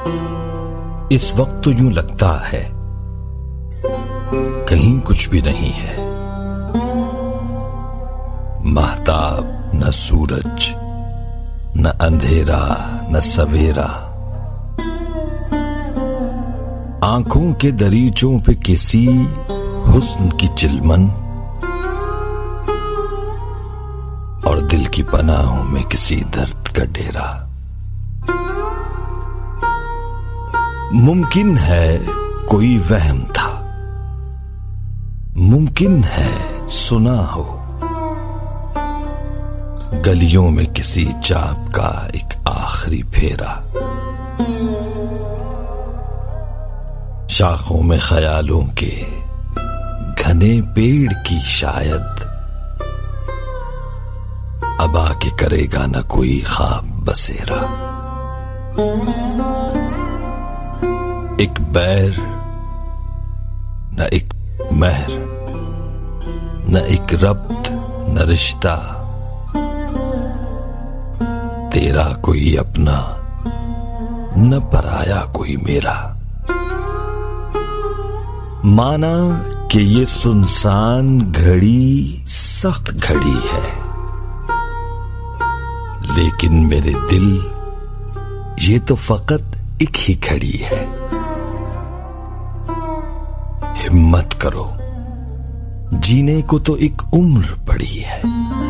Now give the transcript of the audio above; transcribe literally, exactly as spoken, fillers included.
इस वक्त तो यूं लगता है कहीं कुछ भी नहीं है। महताब न सूरज, न अंधेरा न सवेरा, आंखों के दरीचों पे किसी हुस्न की चिलमन, और दिल की पनाहों में किसी दर्द का डेरा। मुमकिन है कोई वहम था, मुमकिन है सुना हो, गलियों में किसी चाप का एक आखिरी फेरा। शाखों में ख्यालों के घने पेड़ की शायद अब आके करेगा न कोई ख्वाब बसेरा। एक बैर न एक महर, न एक रब्त न रिश्ता, तेरा कोई अपना न पराया कोई मेरा। माना कि ये सुनसान घड़ी सख्त घड़ी है, लेकिन मेरे दिल ये तो फकत एक ही घड़ी है। हिम्मत करो, जीने को तो एक उम्र पड़ी है।